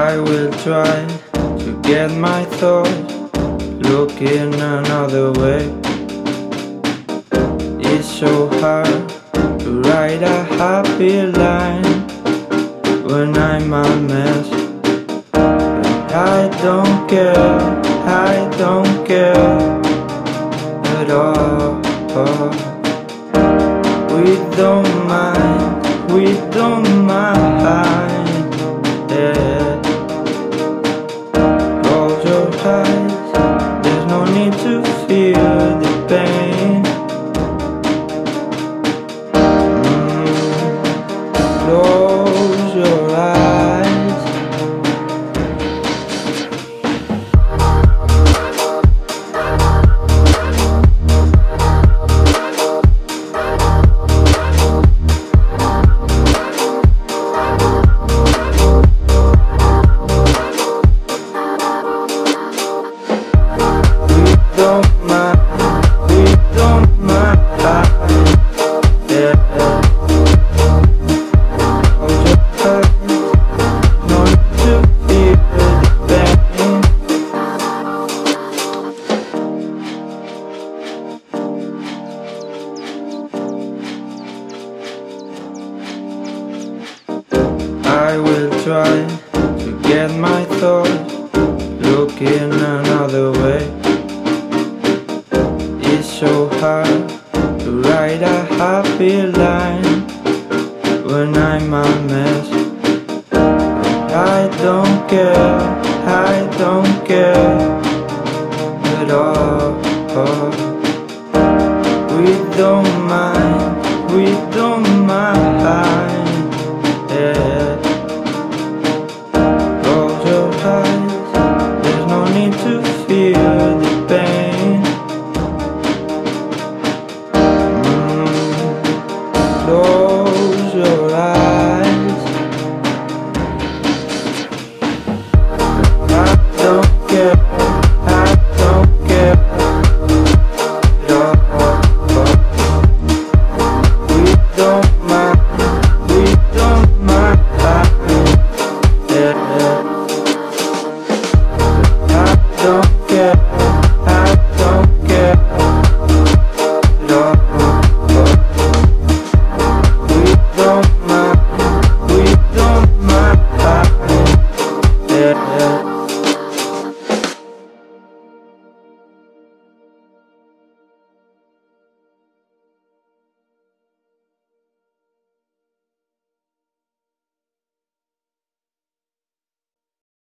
I will try to get my thoughts looking another way. It's so hard to write a happy line when I'm a mess. But I don't care at all. We don't mind, yeah. Close your eyes, there's no need to feel the pain. Close your eyes. I will try to get my thoughts looking another way. It's so hard to write a happy line when I'm a mess. But I don't care at all. We don't mind.